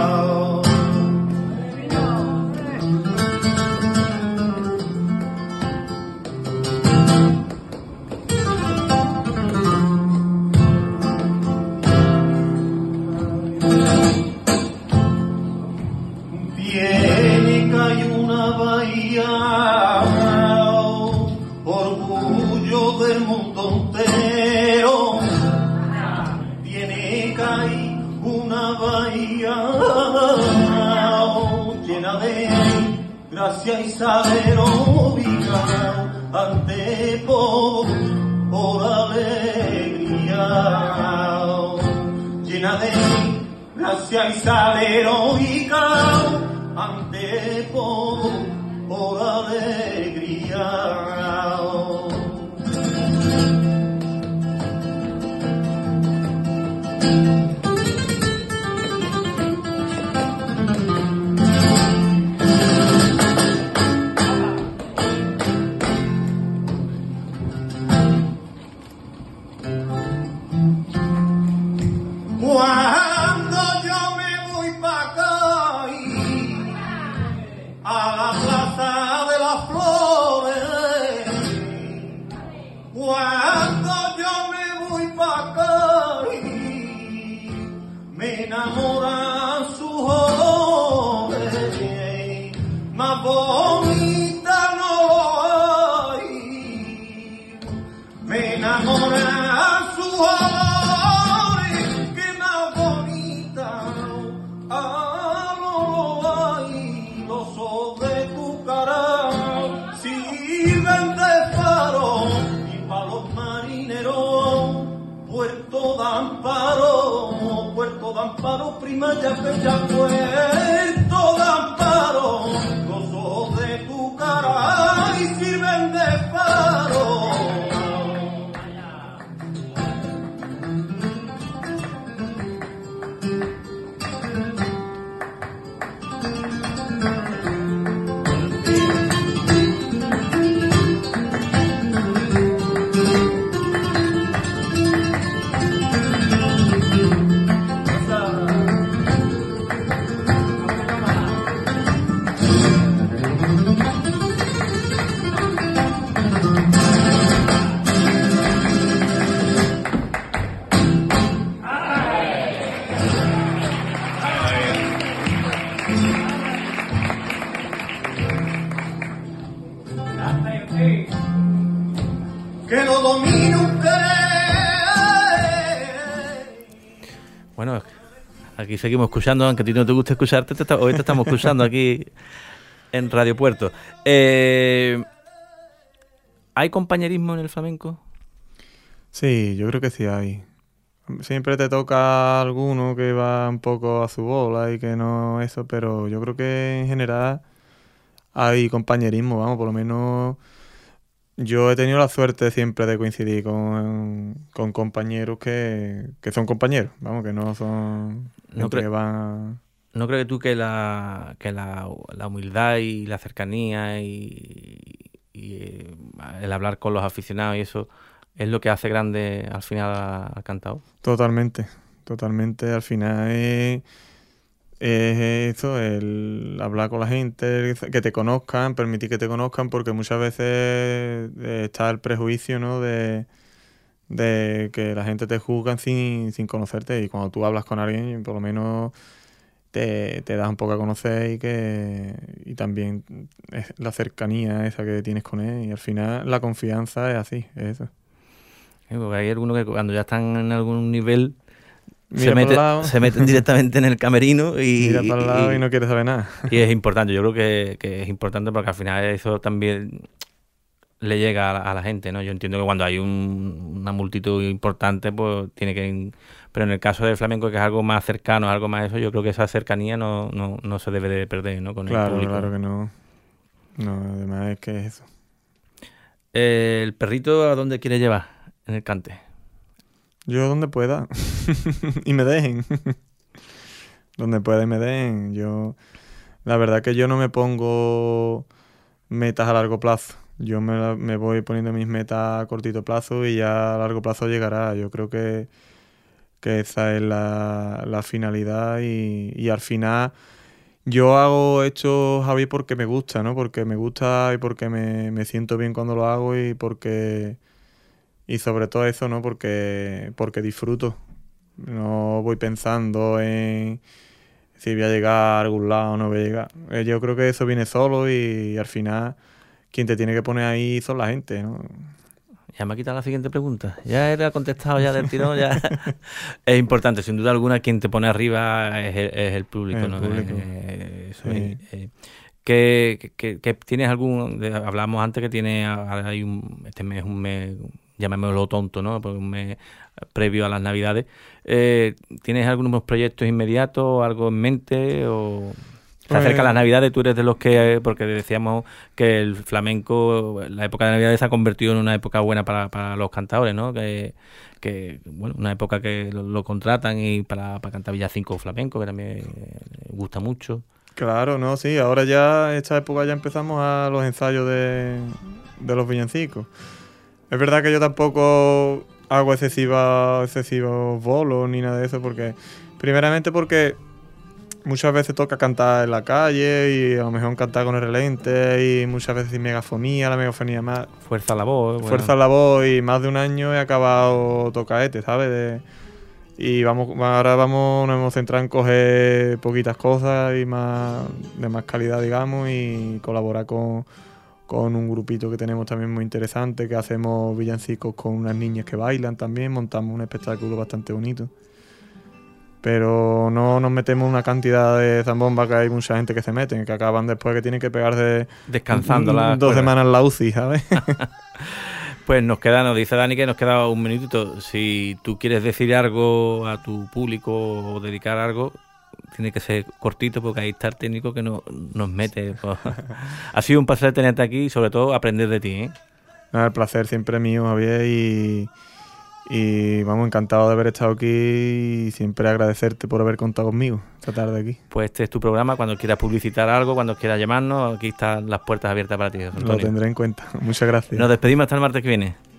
Tiene que hay una bahía, orgullo del mundo entero. Tiene que hay una bahía llena de gracia y salero, ante por alegría, llena de gracia y sal heroica, ante por alegría. Cuando yo me voy pa' acá a la plaza de las flores, cuando yo me voy pa' acá me enamoran sus joven, más bonita no hay, me enamoran sus joven. Puerto de Amparo, prima ya bella, Puerto de Amparo, los ojos de tu cara y sirven de faro. Que lo domine usted. Bueno, aquí seguimos escuchando, aunque a ti no te guste escucharte, hoy te estamos escuchando aquí en Radio Puerto. ¿Hay compañerismo en el flamenco? Sí, yo creo que sí hay. Siempre te toca alguno que va un poco a su bola y que no eso, pero yo creo que en general hay compañerismo, vamos, por lo menos yo he tenido la suerte siempre de coincidir con compañeros que son compañeros, vamos, que no son No que creo- van... ¿No crees tú que la humildad y la cercanía y el hablar con los aficionados y eso es lo que hace grande al final al cantao? Totalmente. Al final es eso, el hablar con la gente, que te conozcan, permitir que te conozcan, porque muchas veces está el prejuicio, ¿no? de que la gente te juzga sin conocerte, y cuando tú hablas con alguien, por lo menos te das un poco a conocer y también es la cercanía esa que tienes con él, y al final la confianza es así, es eso. Porque hay algunos que cuando ya están en algún nivel Mira para el lado. se meten directamente en el camerino y, Mira para el lado y no quieres saber nada. y es importante. Yo creo que es importante porque al final eso también le llega a la gente, ¿no? Yo entiendo que cuando hay una multitud importante, pues tiene que... Pero en el caso del flamenco, que es algo más cercano, algo más eso, yo creo que esa cercanía no se debe de perder, ¿no? Con el público. Claro que no. No, además es que es eso. ¿El perrito a dónde quiere llevar en el cante? Yo donde pueda. Y me dejen. Donde pueda y me dejen. La verdad que yo no me pongo metas a largo plazo. Yo me voy poniendo mis metas a cortito plazo y ya a largo plazo llegará. Yo creo que esa es la finalidad y al final yo hago esto, Javi, porque me gusta, ¿no? Porque me gusta y porque me siento bien cuando lo hago y sobre todo eso, ¿no? Porque disfruto. No voy pensando en si voy a llegar a algún lado o no voy a llegar. Yo creo que eso viene solo y al final quien te tiene que poner ahí son la gente, ¿no? Ya me ha quitado la siguiente pregunta. Ya era contestado ya del tirón. Ya. Es importante, sin duda alguna, quien te pone arriba es el público, El ¿no? público. Sí. Sí. ¿Que tienes algún... Hablamos antes que tiene... Este mes es un mes, llamémoslo tonto, ¿no? Porque un mes previo a las Navidades. ¿Tienes algunos proyectos inmediatos, algo en mente o...? Se acerca las Navidades, tú eres de los que, porque decíamos que el flamenco, la época de Navidades se ha convertido en una época buena para los cantadores, ¿no? Que bueno, una época que lo contratan y para cantar villancicos flamencos, que también gusta mucho. Claro, no, sí, ahora ya, esta época ya empezamos a los ensayos de los villancicos. Es verdad que yo tampoco hago excesivos bolos ni nada de eso, primeramente porque muchas veces toca cantar en la calle y a lo mejor cantar con el relente y muchas veces sin megafonía, la megafonía más... Fuerza la voz. Fuerza la voz y más de un año he acabado tocaete, ¿sabes? Ahora nos hemos centrado en coger poquitas cosas y de más calidad, digamos, y colaborar con un grupito que tenemos también muy interesante, que hacemos villancicos con unas niñas que bailan también, montamos un espectáculo bastante bonito. Pero no nos metemos una cantidad de zambomba que hay mucha gente que se mete, que acaban después que tienen que pegarse descansando las 2 semanas en la UCI, ¿sabes? Pues nos dice Dani que nos queda un minutito. Si tú quieres decir algo a tu público o dedicar algo, tiene que ser cortito porque ahí está el técnico que nos mete. Ha sido un placer tenerte aquí y sobre todo aprender de ti, ¿eh? El placer siempre es mío, Javier, y vamos, encantado de haber estado aquí y siempre agradecerte por haber contado conmigo esta tarde aquí. Pues este es tu programa, cuando quieras publicitar algo, cuando quieras llamarnos, aquí están las puertas abiertas para ti, José Antonio. Lo tendré en cuenta. Muchas gracias. Nos despedimos hasta el martes que viene.